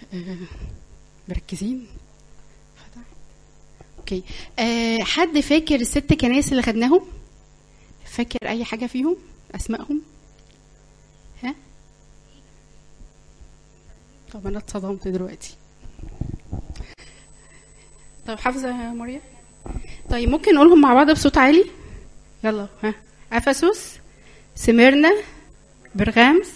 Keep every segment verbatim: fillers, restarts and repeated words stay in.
آه، مركزين. اوكي. أه حد فاكر الست كنايس اللي خدناهم؟ فاكر اي حاجه فيهم اسمائهم؟ ها؟ طب انا اتصدمت دلوقتي. طب حافظه يا مريم؟ طيب ممكن نقولهم مع بعض بصوت عالي؟ يلا. ها؟ افسس، سميرنا، برغامس،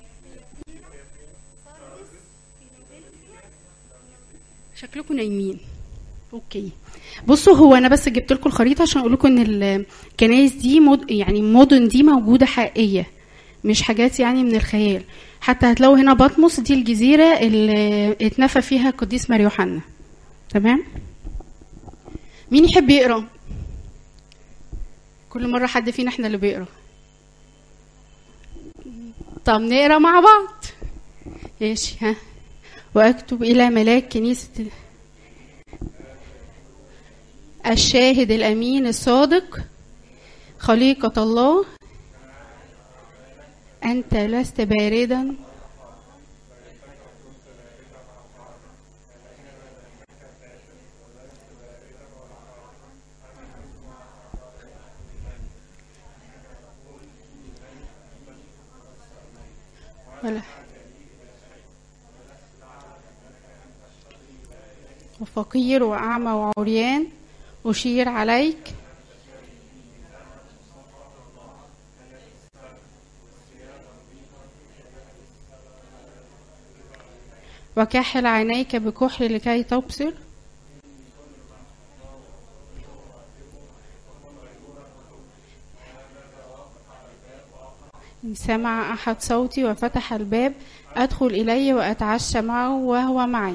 شكلكم نايمين. اوكي. بصوا، هو انا بس جبت لكم الخريطه عشان اقول لكم ان الكنائس دي مد... يعني مدن دي موجوده حقيقيه، مش حاجات يعني من الخيال. حتى هتلاقوا هنا بطمس دي الجزيره اللي اتنفى فيها القديس ماري يوحنا. تمام. مين يحب يقرا؟ كل مره حد فينا احنا اللي بيقرا. طب نقرا مع بعض. ماشي. ها. واكتب الى ملاك كنيسه الشاهد الأمين الصادق خليقة الله، أنت لست باردا ولا وفقير وأعمى وعريان أشير عليك وكحل عينيك بكحل لكي تبصر إن سمع أحد صوتي وفتح الباب أدخل إليه وأتعشى معه وهو معي،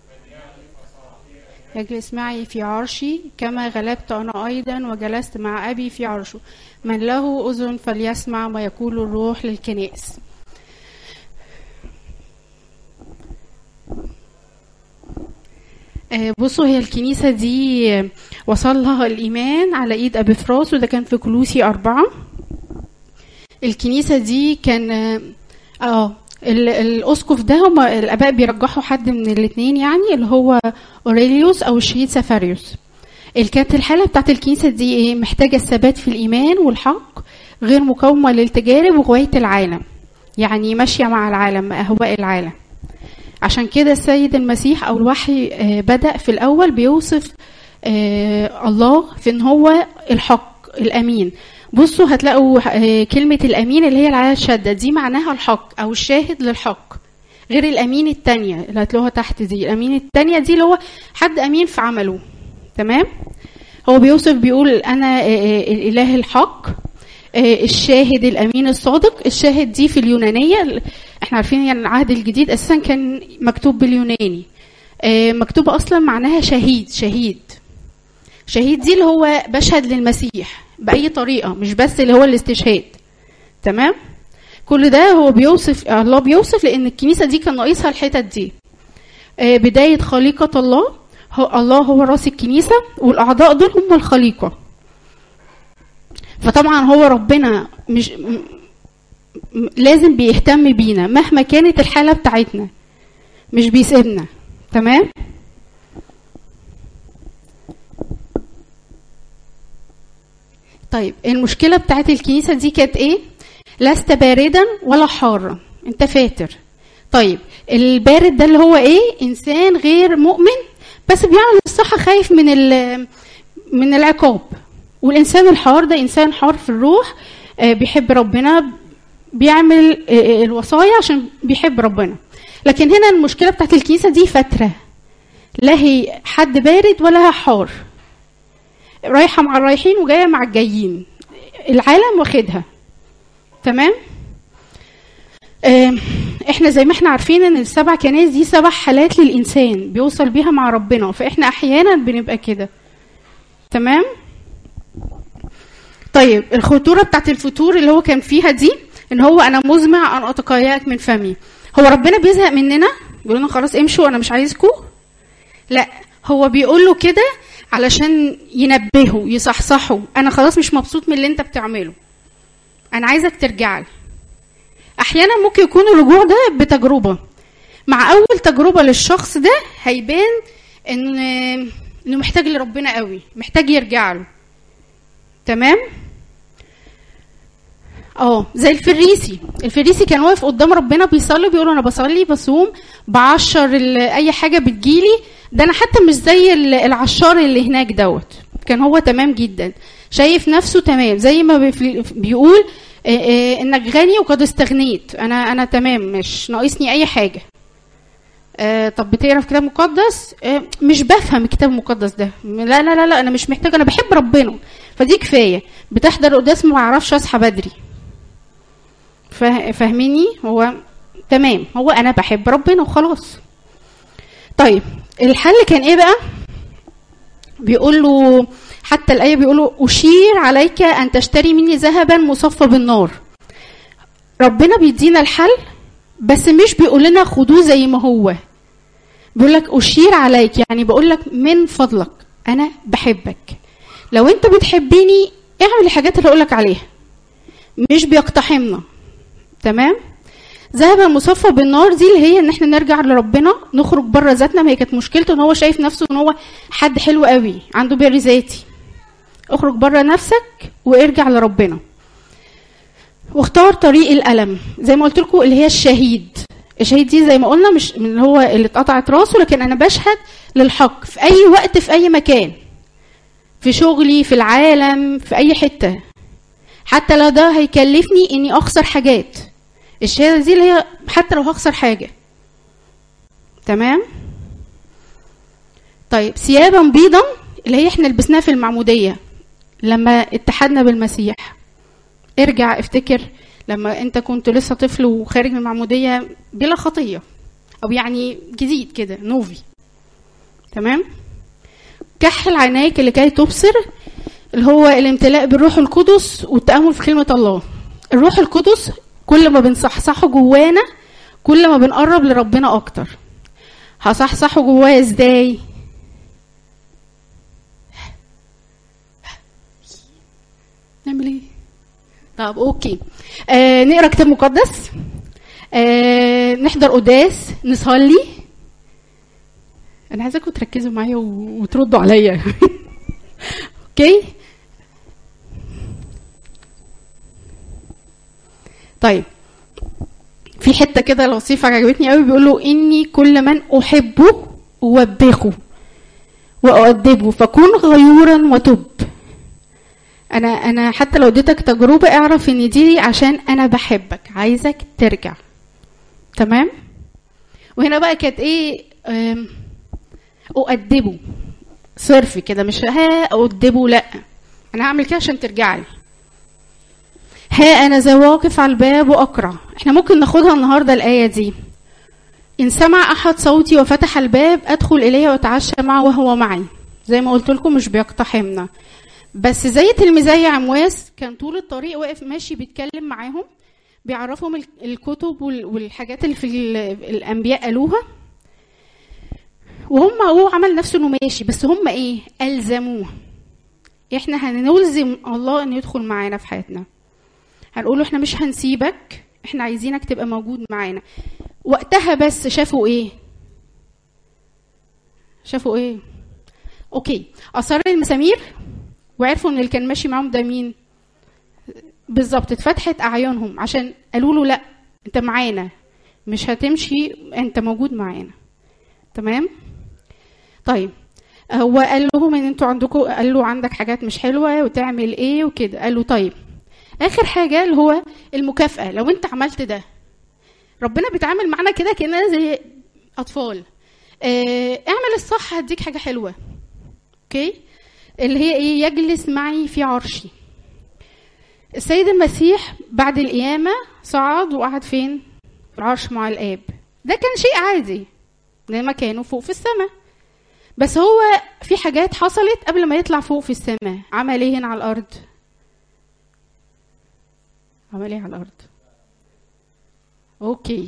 يجلس معي في عرشي كما غلبت أنا أيضا وجلست مع أبي في عرشه. من له أذن فليسمع ما يقول الروح للكنائس. بصوا، هي الكنيسة دي وصل لها الإيمان على إيد أبي فراس، وده كان في كلوسي أربعة. الكنيسة دي كان آه الأسقف ده، هم الآباء بيرجحوا حد من الاثنين يعني، اللي هو أوريليوس أو الشهيد سفاريوس. كانت الحالة بتاعت الكنيسة دي إيه؟ محتاجة الثبات في الإيمان والحق، غير مقاومة للتجارب وغواية العالم، يعني ماشية مع العالم، أهواء العالم. عشان كده السيد المسيح أو الوحي بدأ في الأول بيوصف الله في إن هو الحق الأمين. بصوا هتلاقوا كلمة الأمين اللي هي العلامة الشدة دي معناها الحق أو الشاهد للحق، غير الأمين التانية اللي هتلاقوها تحت دي. الأمين التانية دي اللي هو حد أمين في عمله. تمام. هو بيوصف بيقول أنا الإله الحق، الشاهد الأمين الصادق. الشاهد دي في اليونانية، احنا عارفين يعني العهد الجديد أساسا كان مكتوب باليوناني، مكتوبة أصلا معناها شهيد. شهيد شهيد دي اللي هو بشهد للمسيح بأي طريقة، مش بس اللي هو الاستشهاد. تمام. كل ده هو بيوصف الله، بيوصف لأن الكنيسة دي كان ناقصها الحتت دي. بداية خليقة الله، هو الله هو راس الكنيسة، والأعضاء دول هم الخليقة. فطبعا هو ربنا مش لازم بيهتم بينا مهما كانت الحالة بتاعتنا، مش بيسيبنا. تمام. طيب المشكلة بتاعت الكنيسة دي كانت ايه؟ لست باردا ولا حارا، انت فاتر. طيب البارد ده اللي هو ايه؟ انسان غير مؤمن بس بيعمل الصح، خايف من من العقاب. والانسان الحار ده انسان حار في الروح، بيحب ربنا، بيعمل الوصايا عشان بيحب ربنا. لكن هنا المشكلة بتاعت الكنيسة دي فترة، لا هي حد بارد ولا حار، رايحة مع الرايحين وجاية مع الجايين، العالم واخدها. تمام. احنا زي ما احنا عارفين ان السبع كنائس دي سبع حالات للإنسان بيوصل بيها مع ربنا، فاحنا احيانا بنبقى كده. تمام. طيب الخطورة بتاعت الفتور اللي هو كان فيها دي، ان هو انا مزمع ان اتقياك من فمي. هو ربنا بيزهق مننا بيقول لنا خلاص امشوا انا مش عايزكم؟ لا، هو بيقول له كده علشان ينبهه يصحصحه، انا خلاص مش مبسوط من اللي انت بتعمله، انا عايزك ترجع لي. احيانا ممكن يكون الرجوع ده بتجربة، مع اول تجربه للشخص ده هيبان ان انه محتاج لربنا قوي، محتاج يرجع له. تمام. اه زي الفريسي. الفريسي كان واقف قدام ربنا بيصلي، بيقول انا بصلي بصوم بعشر اي حاجه بتجيلي، ده انا حتى مش زي العشار اللي هناك دوت. كان هو تمام جدا، شايف نفسه تمام، زي ما بيقول انك غني وقد استغنيت، انا انا تمام مش ناقصني اي حاجه. آه طب بتقرا في كتاب مقدس؟ آه مش بفهم الكتاب المقدس ده، لا لا لا لا انا مش محتاجه، انا بحب ربنا فدي كفايه. بتحضر قداس ما اعرفش اصحى بدري، فاهميني؟ هو تمام، هو انا بحب ربنا وخلاص. طيب الحل كان ايه بقى؟ بيقول له حتى الايه بيقول له اشير عليك ان تشتري مني ذهبا مصفى بالنار. ربنا بيدينا الحل بس مش بيقول لنا خدوه زي ما هو، بيقول لك اشير عليك، يعني بقول لك من فضلك انا بحبك، لو انت بتحبيني اعمل الحاجات اللي اقول لك عليها، مش بيقتحمنا. تمام. ذهب المصفى بالنار دي اللي هي ان احنا نرجع لربنا، نخرج بره ذاتنا. ما هي كانت مشكلته ان هو شايف نفسه ان هو حد حلو قوي، عنده بر ذاتي. اخرج بره نفسك وارجع لربنا، واختار طريق الألم زي ما قلت لكم اللي هي الشهيد. الشهيد دي زي ما قلنا مش من هو اللي اتقطعت راسه، لكن انا بشهد للحق في اي وقت في اي مكان، في شغلي في العالم في اي حته، حتى لو ده هيكلفني اني اخسر حاجات. الشهاده دي اللي هي حتى لو هخسر حاجه. تمام. طيب ثيابا بيضا اللي هي احنا لبسناها في المعموديه لما اتحدنا بالمسيح. ارجع افتكر لما انت كنت لسه طفل وخارج من المعموديه بلا خطيه، او يعني جديد كده نوفي. تمام. كحل عينيك لكي تبصر، اللي هو الامتلاء بالروح القدس والتأمل في كلمة الله. الروح القدس كل ما بنصحصحه جوانا كل ما بنقرب لربنا اكتر. هصحصحه جوايا ازاي؟ نعمل ايه؟ طب اوكي. آه نقرا كتاب مقدس، آه نحضر قداس، نصلي. انا عايزاكم تركزوا معايا وتردوا عليا. اوكي. طيب في حته كده لطيفه عجبتني قوي، بيقول له اني كل من احبه اوبخه واؤدبه فكن غيورا وتب. انا انا حتى لو اديتك تجربه اعرف ان دي عشان انا بحبك، عايزك ترجع. تمام. وهنا بقى كانت ايه؟ اؤدبه صرف كده، مش ها اؤدبه، لا انا هعمل كده عشان ترجع لي. ها انا ذا واقف على الباب واقرع. احنا ممكن ناخدها النهارده الايه دي، ان سمع احد صوتي وفتح الباب ادخل اليه واتعشى معه وهو معي. زي ما قلت لكم مش بيقتحمنا، بس زي تلميذي عمواس كان طول الطريق واقف ماشي بيتكلم معاهم، بيعرفهم الكتب والحاجات اللي في الانبياء قالوها، وهم هو عمل نفسه انه ماشي، بس هم ايه؟ الزموه. احنا هنلزم الله انه يدخل معانا في حياتنا، هنقول له احنا مش هنسيبك، احنا عايزينك تبقى موجود معانا. وقتها بس شافوا ايه؟ شافوا ايه؟ اوكي، اثار المسامير وعرفوا ان اللي كان ماشي معاهم ده مين بالظبط. اتفتحت اعينهم عشان قالوا له لا انت معانا، مش هتمشي، انت موجود معانا. تمام. طيب هو قال لهم ان انتوا عندكم، قال له عندك حاجات مش حلوه وتعمل ايه وكده. قال له طيب اخر حاجه اللي هو المكافاه، لو انت عملت ده ربنا بيتعامل معانا كده كأننا زي اطفال. اه اعمل الصح هديك حاجه حلوه. اوكي. اللي هي ايه؟ يجلس معي في عرشي. السيد المسيح بعد القيامه صعد وقعد فين؟ في العرش مع الاب. ده كان شيء عادي لما كانوا فوق في السماء، بس هو في حاجات حصلت قبل ما يطلع فوق في السماء. عمل ايه هنا على الارض؟ عمل ايه على الارض؟ اوكي.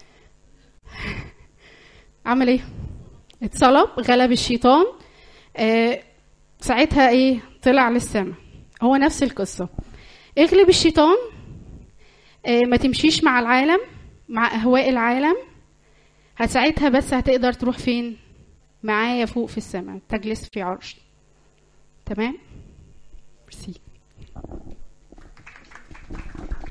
عمل ايه؟ اتصلب، غلب الشيطان. آه ساعتها ايه؟ طلع للسماء. هو نفس القصه، اغلب الشيطان، آه ما تمشيش مع العالم، مع اهواء العالم، هساعتها بس هتقدر تروح فين؟ معايا فوق في السماء، تجلس في عرش. تمام؟ ميرسي.